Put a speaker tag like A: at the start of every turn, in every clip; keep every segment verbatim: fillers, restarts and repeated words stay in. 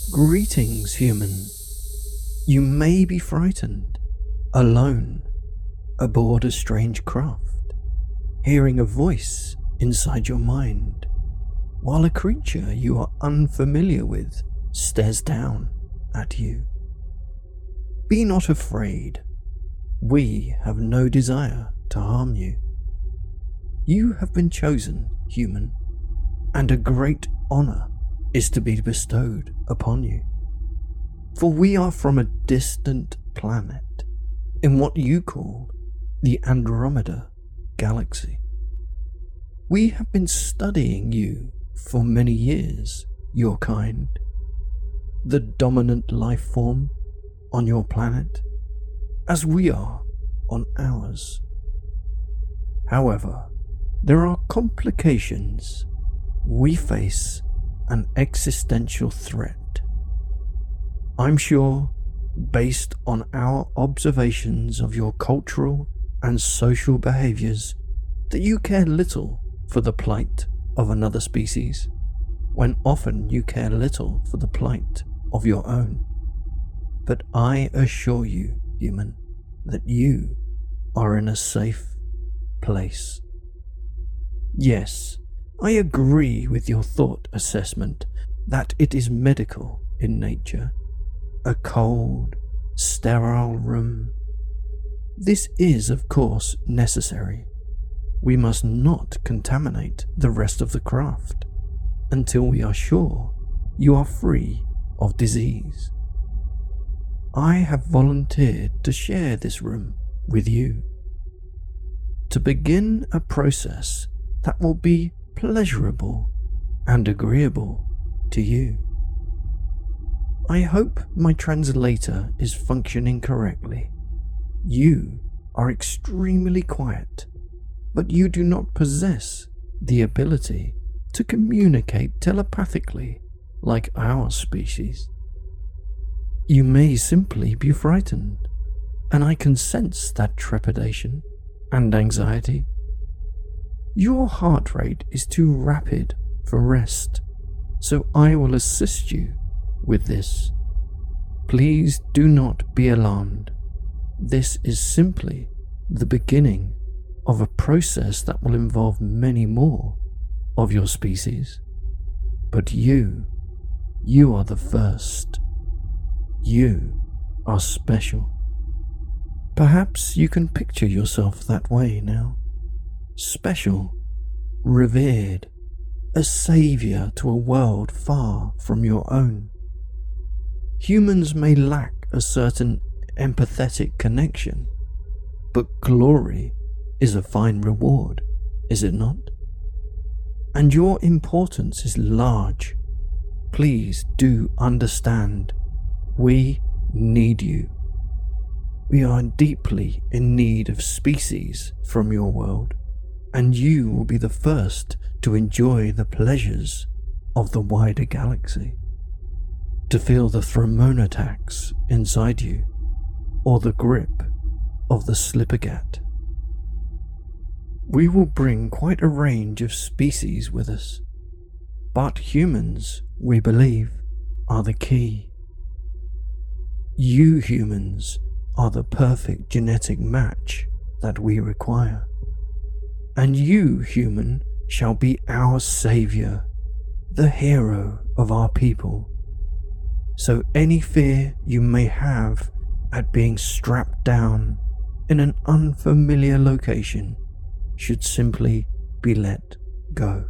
A: Greetings, human. You may be frightened, alone, aboard a strange craft, hearing a voice inside your mind, while a creature you are unfamiliar with stares down at you. Be not afraid. We have no desire to harm you. You have been chosen, human, and a great honor is to be bestowed upon you. For we are from a distant planet in what you call the Andromeda Galaxy. We have been studying you for many years, your kind, the dominant life form on your planet, as we are on ours. However, there are complications. We face an existential threat. I'm sure, based on our observations of your cultural and social behaviors, that you care little for the plight of another species, when often you care little for the plight of your own. But I assure you, human, that you are in a safe place. Yes, I agree with your thought assessment that it is medical in nature. A cold, sterile room. This is, of course, necessary. We must not contaminate the rest of the craft until we are sure you are free of disease. I have volunteered to share this room with you, to begin a process that will be pleasurable and agreeable to you. I hope my translator is functioning correctly. You are extremely quiet, but you do not possess the ability to communicate telepathically like our species. You may simply be frightened, and I can sense that trepidation and anxiety. Your heart rate is too rapid for rest, so I will assist you with this. Please do not be alarmed. This is simply the beginning of a process that will involve many more of your species. But you, you are the first. You are special. Perhaps you can picture yourself that way now. Special, revered, a savior to a world far from your own. Humans may lack a certain empathetic connection, but glory is a fine reward, is it not? And your importance is large. Please do understand, we need you. We are deeply in need of species from your world, and you will be the first to enjoy the pleasures of the wider galaxy, to feel the thermone attacks inside you, or the grip of the Slippergat. We will bring quite a range of species with us, but humans, we believe, are the key. You humans are the perfect genetic match that we require. And you, human, shall be our savior, the hero of our people. So any fear you may have at being strapped down in an unfamiliar location should simply be let go.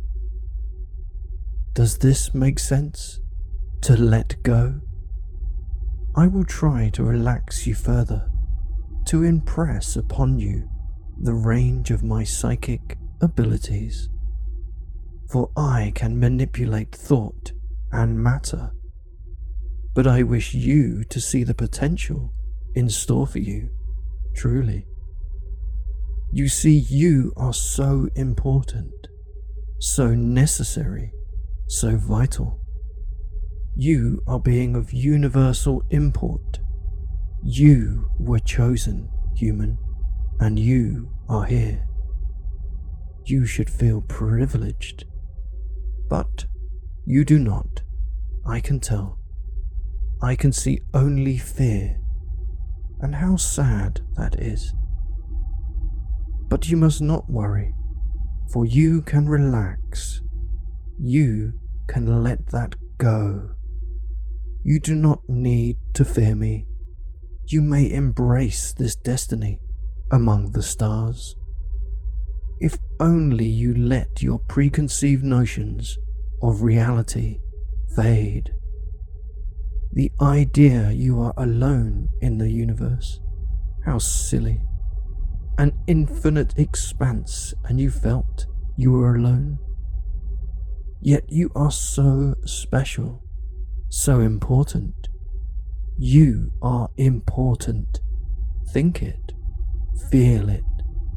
A: Does this make sense? To let go? I will try to relax you further, to impress upon you the range of my psychic abilities, for I can manipulate thought and matter, but I wish you to see the potential in store for you, truly. You see, you are so important, so necessary, so vital. You are being of universal import. You were chosen, human, and you are here. You should feel privileged, but you do not, I can tell. I can see only fear, and how sad that is. But you must not worry, for you can relax. You can let that go. You do not need to fear me. You may embrace this destiny among the stars. If only you let your preconceived notions of reality fade. The idea you are alone in the universe, how silly. An infinite expanse, and you felt you were alone. Yet you are so special, so important. You are important. Think it, feel it.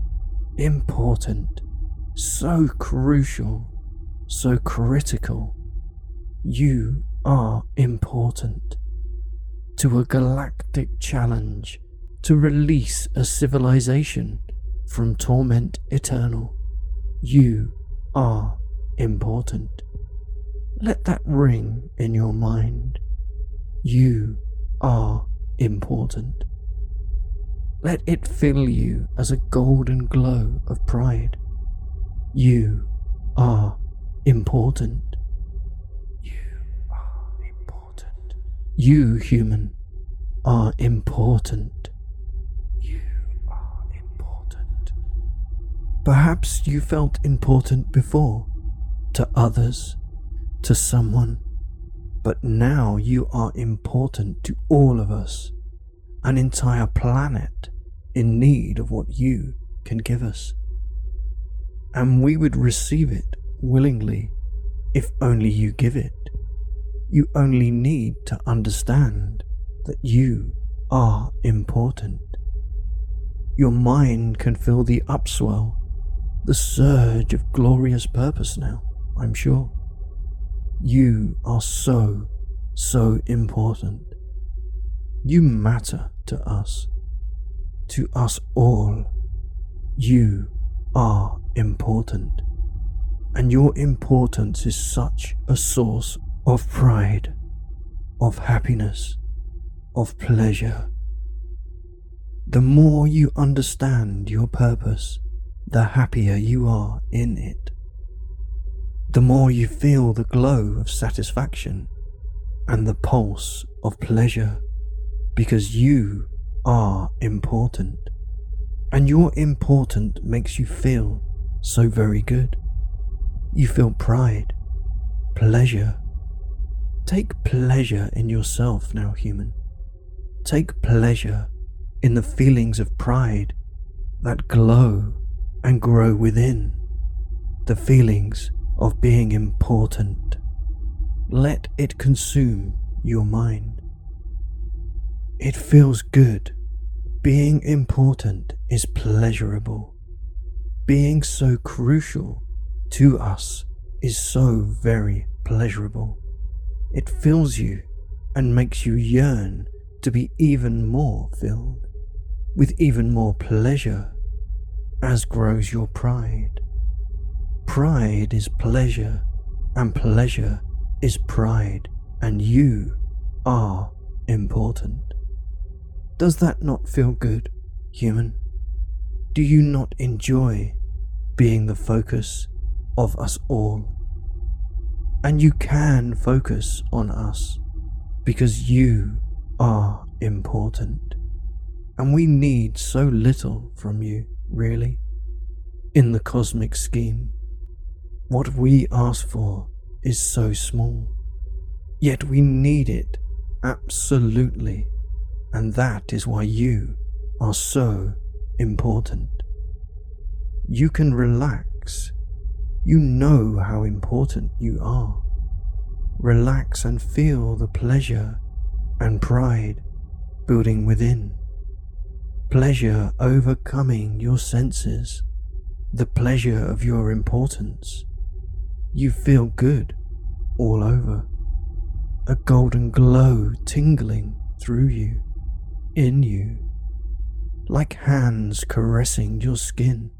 A: Important, so crucial, so critical. You are important. To a galactic challenge to release a civilization from torment eternal. You are important. Let that ring in your mind. You are important. Let it fill you as a golden glow of pride. You are important. You are important. You, human, are important. You are important. Perhaps you felt important before, to others, to someone, but now you are important to all of us, an entire planet in need of what you can give us. And we would receive it willingly if only you give it. You only need to understand that you are important. Your mind can feel the upswell, the surge of glorious purpose now, I'm sure. You are so, so important. You matter to us, to us all. You are important, and your importance is such a source of pride, of happiness, of pleasure. The more you understand your purpose, the happier you are in it. The more you feel the glow of satisfaction and the pulse of pleasure, because you are important, and your important makes you feel so very good. You feel pride, pleasure. Take pleasure in yourself now, human. Take pleasure in the feelings of pride that glow and grow within, the feelings of being important. Let it consume your mind. It feels good. Being important is pleasurable. Being so crucial to us is so very pleasurable. It fills you and makes you yearn to be even more filled, with even more pleasure, as grows your pride. Pride is pleasure, and pleasure is pride, and you are important. Does that not feel good, human? Do you not enjoy being the focus of us all? And you can focus on us because you are important. And we need so little from you, really, in the cosmic scheme. What we ask for is so small, yet we need it absolutely, and that is why you are so important. You can relax. You know how important you are. Relax and feel the pleasure and pride building within. Pleasure overcoming your senses. The pleasure of your importance. You feel good all over. A golden glow tingling through you, in you, like hands caressing your skin.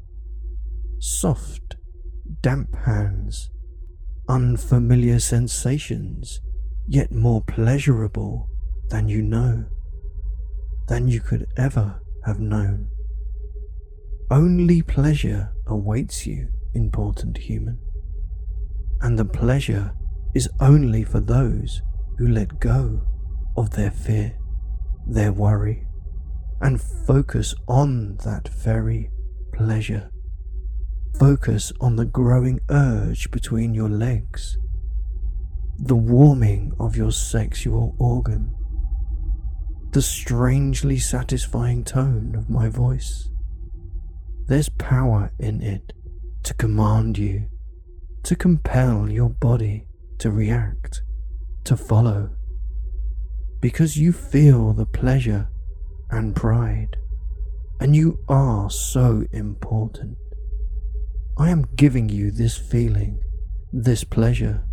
A: Soft, damp hands, unfamiliar sensations, yet more pleasurable than you know, than you could ever have known. Only pleasure awaits you, important human, and the pleasure is only for those who let go of their fear, their worry, and focus on that very pleasure. Focus on the growing urge between your legs, the warming of your sexual organ, the strangely satisfying tone of my voice. There's power in it to command you, to compel your body to react, to follow, because you feel the pleasure and pride, and you are so important. I am giving you this feeling, this pleasure,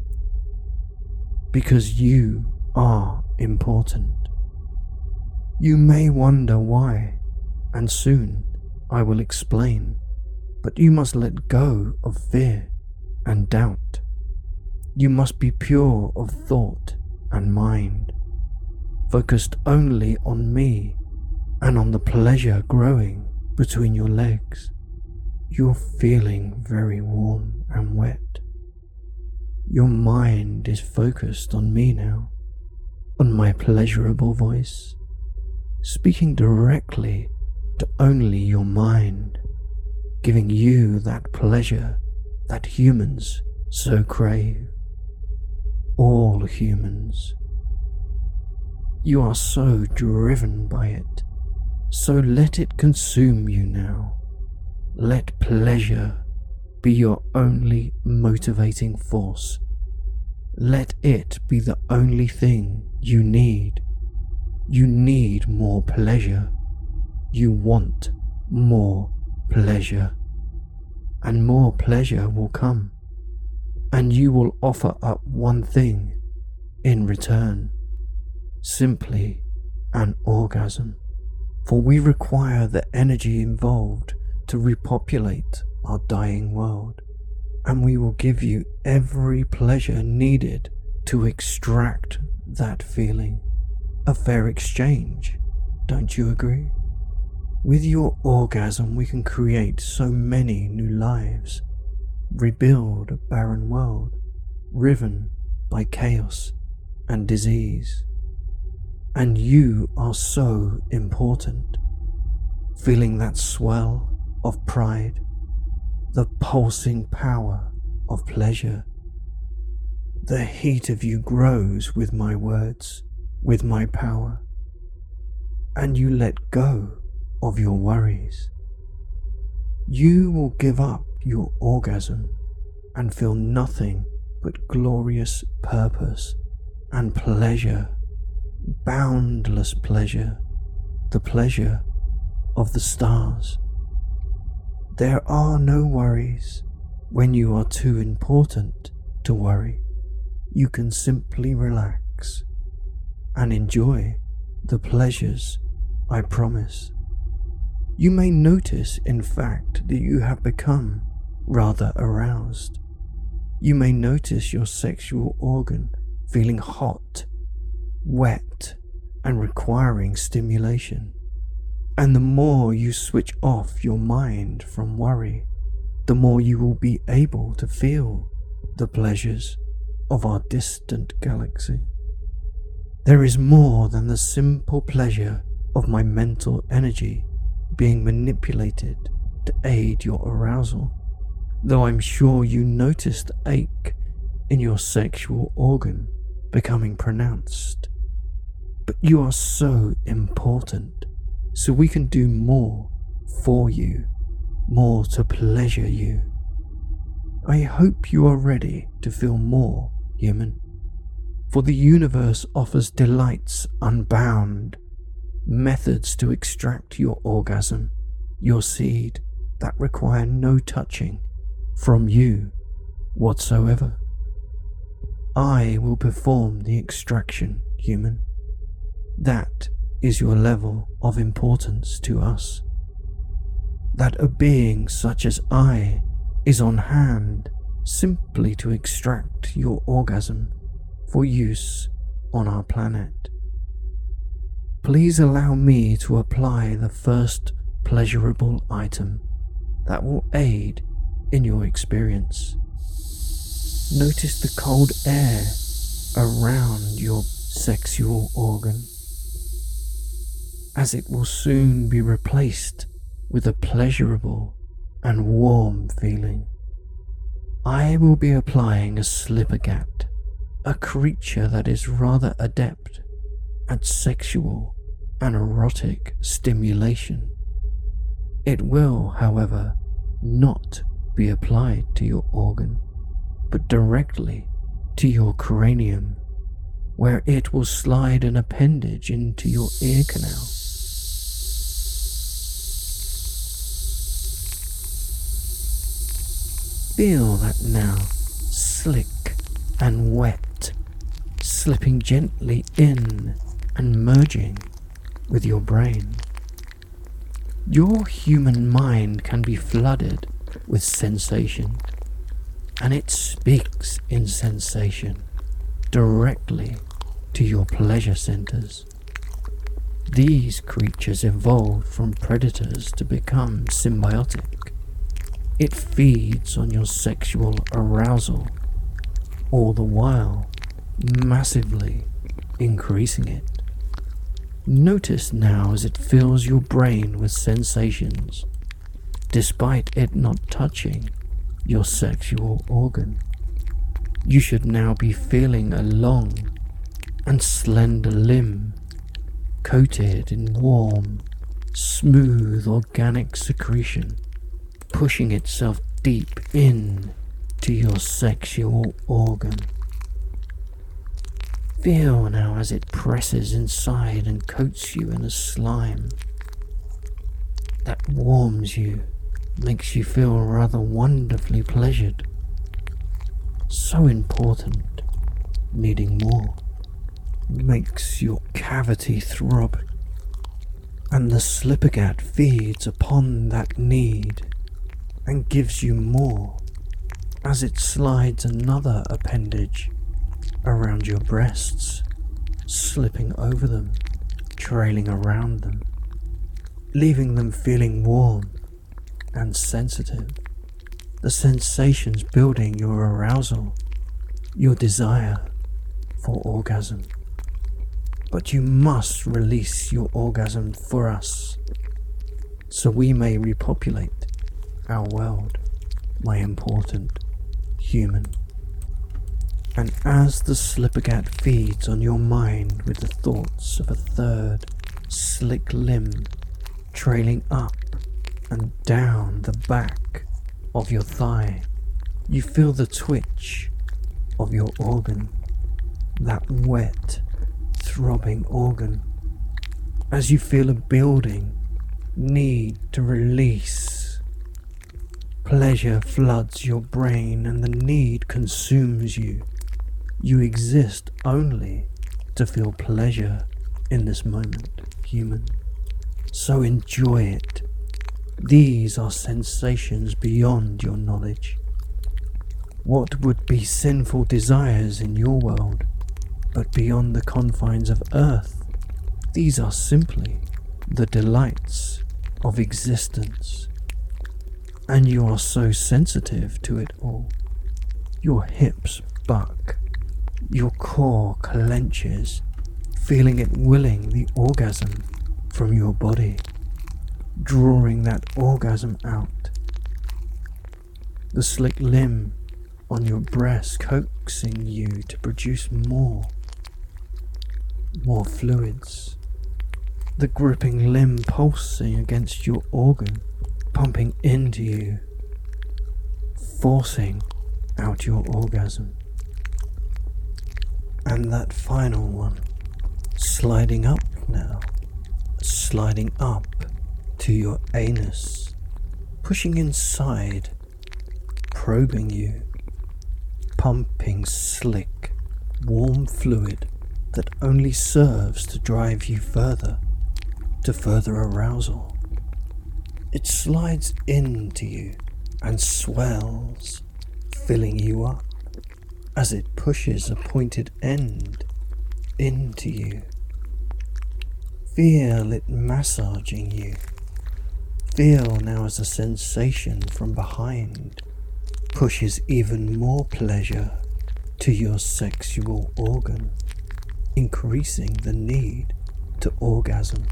A: because you are important. You may wonder why, and soon I will explain, but you must let go of fear and doubt. You must be pure of thought and mind, focused only on me and on the pleasure growing between your legs. You're feeling very warm and wet. Your mind is focused on me now, on my pleasurable voice, speaking directly to only your mind, giving you that pleasure that humans so crave. All humans. You are so driven by it, so let it consume you now. Let pleasure be your only motivating force. Let it be the only thing you need. You need more pleasure. You want more pleasure. And more pleasure will come. And you will offer up one thing in return. Simply an orgasm. For we require the energy involved to repopulate our dying world, and we will give you every pleasure needed to extract that feeling. A fair exchange, don't you agree? With your orgasm we can create so many new lives, rebuild a barren world, riven by chaos and disease. And you are so important, feeling that swell of pride, the pulsing power of pleasure. The heat of you grows with my words, with my power, and you let go of your worries. You will give up your orgasm and feel nothing but glorious purpose and pleasure, boundless pleasure, the pleasure of the stars. There are no worries when you are too important to worry. You can simply relax and enjoy the pleasures I promise. You may notice, in fact, that you have become rather aroused. You may notice your sexual organ feeling hot, wet, and requiring stimulation. And the more you switch off your mind from worry, the more you will be able to feel the pleasures of our distant galaxy. There is more than the simple pleasure of my mental energy being manipulated to aid your arousal, though I'm sure you noticed the ache in your sexual organ becoming pronounced. But you are so important, so we can do more for you, more to pleasure you. I hope you are ready to feel more, human, for the universe offers delights unbound, methods to extract your orgasm, your seed, that require no touching from you whatsoever. I will perform the extraction, human. That is your level of importance to us. That a being such as I is on hand simply to extract your orgasm for use on our planet. please allow me to apply the first pleasurable item that will aid in your experience. Notice the cold air around your sexual organ, as it will soon be replaced with a pleasurable and warm feeling. I will be applying a slippergat, a creature that is rather adept at sexual and erotic stimulation. It will, however, not be applied to your organ, but directly to your cranium, where it will slide an appendage into your ear canal. Feel that now, slick and wet, slipping gently in and merging with your brain. Your human mind can be flooded with sensation, and it speaks in sensation directly to your pleasure centers. These creatures evolved from predators to become symbiotic. It feeds on your sexual arousal, all the while massively increasing it. Notice now as it fills your brain with sensations, despite it not touching your sexual organ. You should now be feeling a long and slender limb coated in warm, smooth organic secretion, pushing itself deep in to your sexual organ. Feel now as it presses inside and coats you in a slime that warms you, makes you feel rather wonderfully pleasured. So important, needing more, makes your cavity throb, and the slippergat feeds upon that need and gives you more as it slides another appendage around your breasts, slipping over them, trailing around them, leaving them feeling warm and sensitive. The sensations building your arousal, your desire for orgasm. But you must release your orgasm for us, so we may repopulate our world, my important human. And as the slippergat feeds on your mind with the thoughts of a third slick limb trailing up and down the back of your thigh, you feel the twitch of your organ, that wet, throbbing organ, as you feel a building need to release. Pleasure floods your brain and the need consumes you. You exist only to feel pleasure in this moment, human. So enjoy it. These are sensations beyond your knowledge. What would be sinful desires in your world, but beyond the confines of earth? These are simply the delights of existence. And you are so sensitive to it all. Your hips buck, your core clenches, feeling it willing the orgasm from your body, drawing that orgasm out. The slick limb on your breast coaxing you to produce more, more fluids. The gripping limb pulsing against your organ, pumping into you, forcing out your orgasm. And that final one, sliding up now, sliding up to your anus, pushing inside, probing you, pumping slick, warm fluid that only serves to drive you further, to further arousal. It slides into you and swells, filling you up as it pushes a pointed end into you, feel it massaging you. Feel now as a sensation from behind pushes even more pleasure to your sexual organ, increasing the need to orgasm.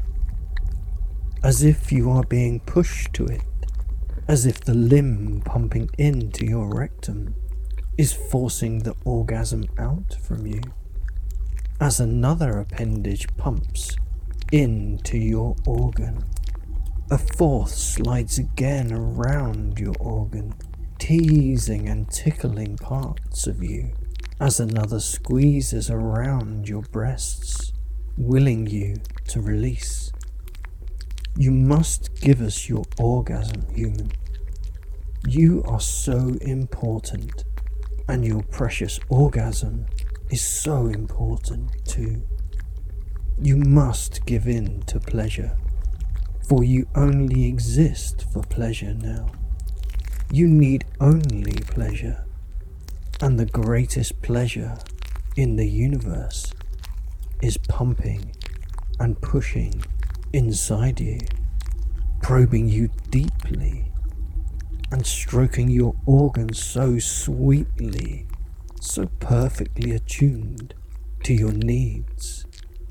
A: As if you are being pushed to it, as if the limb pumping into your rectum is forcing the orgasm out from you, as another appendage pumps into your organ. A fourth slides again around your organ, teasing and tickling parts of you, as another squeezes around your breasts, willing you to release. You must give us your orgasm, human. You are so important, and your precious orgasm is so important too. You must give in to pleasure, for you only exist for pleasure now. You need only pleasure, and the greatest pleasure in the universe is pumping and pushing inside you, probing you deeply and stroking your organs so sweetly, so perfectly attuned to your needs.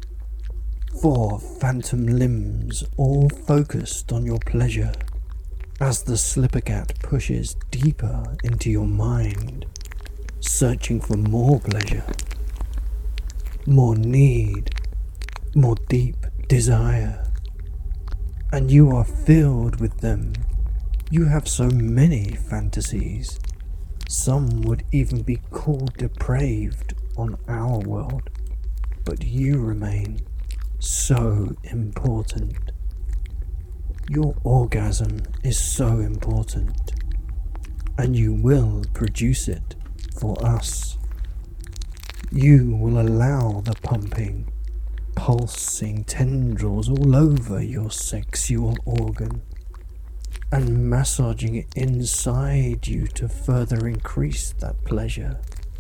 A: Four phantom limbs all focused on your pleasure as the slippercat pushes deeper into your mind, searching for more pleasure, more need, more deep desire. And you are filled with them. You have so many fantasies. Some would even be called depraved on our world, but you remain so important. Your orgasm is so important, and you will produce it for us. You will allow the pumping, pulsing tendrils all over your sexual organ and massaging it inside you to further increase that pleasure.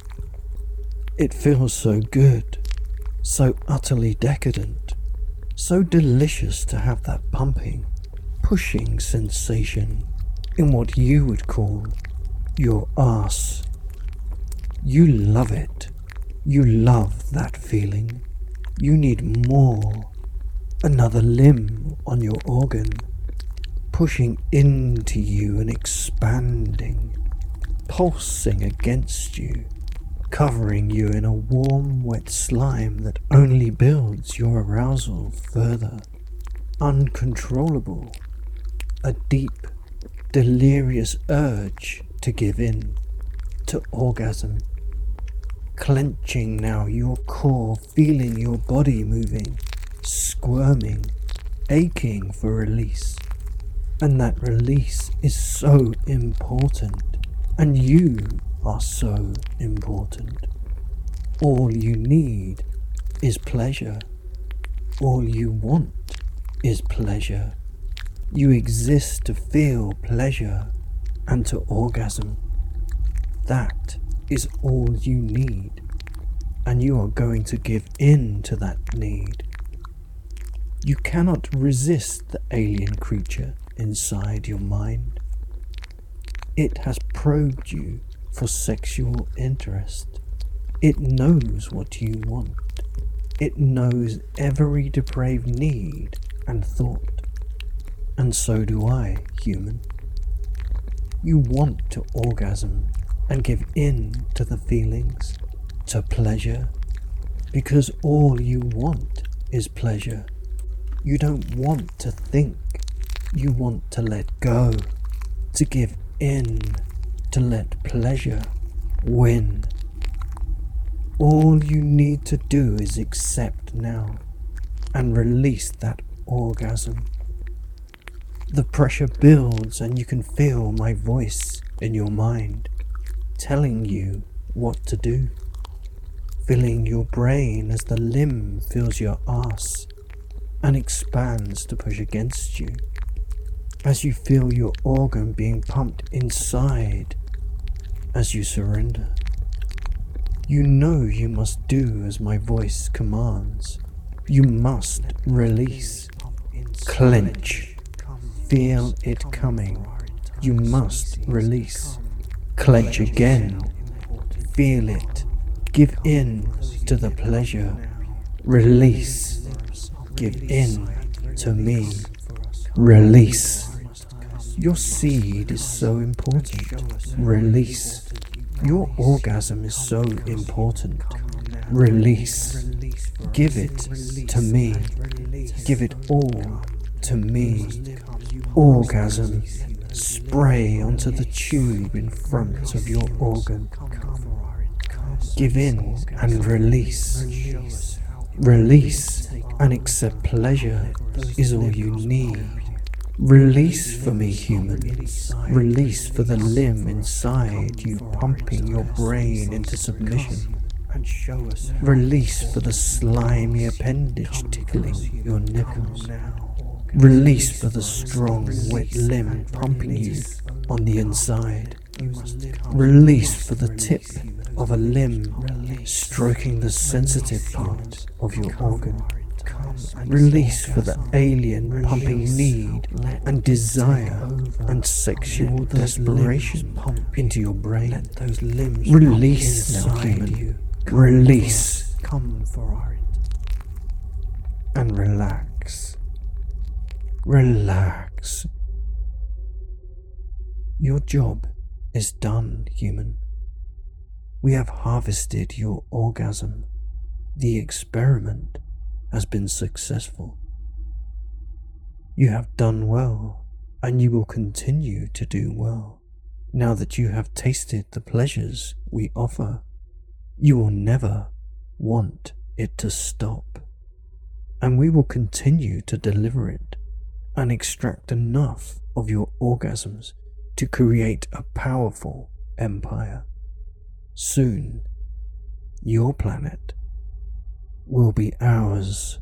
A: It feels so good, so utterly decadent, so delicious to have that pumping, pushing sensation in what you would call your arse. You love it. You love that feeling. You need more. Another limb on your organ, pushing into you and expanding, pulsing against you, covering you in a warm, wet slime that only builds your arousal further. Uncontrollable. A deep, delirious urge to give in, to orgasm. Clenching now your core, feeling your body moving, squirming, aching for release. And that release is so important, and you are so important. All you need is pleasure. All you want is pleasure. You exist to feel pleasure and to orgasm. That is all you need, and you are going to give in to that need. You cannot resist the alien creature inside your mind. It has probed you for sexual interest. It knows what you want. It knows every depraved need and thought. And so do I, human. You want to orgasm and give in to the feelings, to pleasure, because all you want is pleasure. You don't want to think. You want to let go, to give in, to let pleasure win. All you need to do is accept now and release that orgasm. The pressure builds, and you can feel my voice in your mind telling you what to do, filling your brain as the limb fills your arse and expands to push against you, as you feel your organ being pumped inside as you surrender. You know you must do as my voice commands. You must release. Clench. Feel it coming. You must release. Clench again. Feel it. Give in to the pleasure. Release. Give in to me. Release. Your seed is so important. Release. Your orgasm is so important. Release. Give it to me. Give it all to me. Orgasm. Spray onto the tube in front of your organ. Give in and release. Release and accept pleasure is all you need. Release for me, human. Release for the limb inside you, pumping your brain into submission. Release for the slimy appendage tickling your nipples. Release for the strong, wet limb pumping you on the inside. Release for the tip of a limb stroking the sensitive part of your organ. Release for the alien pumping need and desire and sexual desperation into your brain. Release now, human. Release. And relax. Relax. Your job is done, human. We have harvested your orgasm. The experiment has been successful. You have done well, and you will continue to do well. Now that you have tasted the pleasures we offer, you will never want it to stop. And we will continue to deliver it and extract enough of your orgasms to create a powerful empire. Soon, your planet will be ours.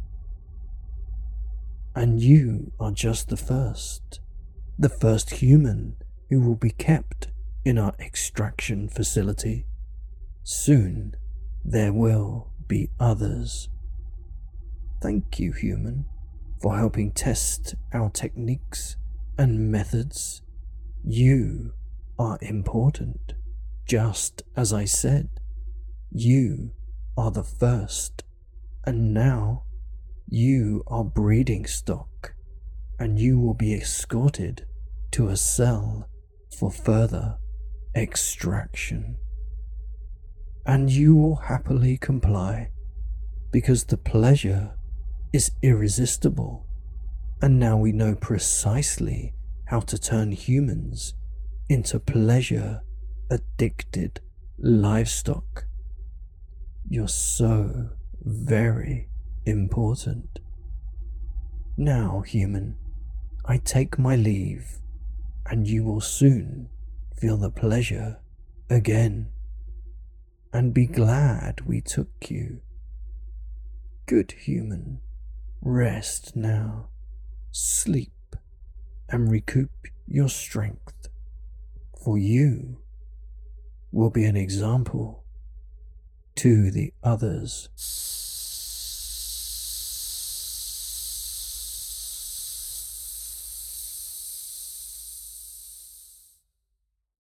A: And you are just the first, the first human who will be kept in our extraction facility. Soon, there will be others. Thank you, human, for helping test our techniques and methods. You are important. Just as I said, you are the first, and now you are breeding stock, and you will be escorted to a cell for further extraction. And you will happily comply, because the pleasure is irresistible, and now we know precisely how to turn humans into pleasure-addicted livestock. You're so very important. Now, human, I take my leave, and you will soon feel the pleasure again, and be glad we took you. Good human, rest now, sleep, and recoup your strength, for you will be an example to the others.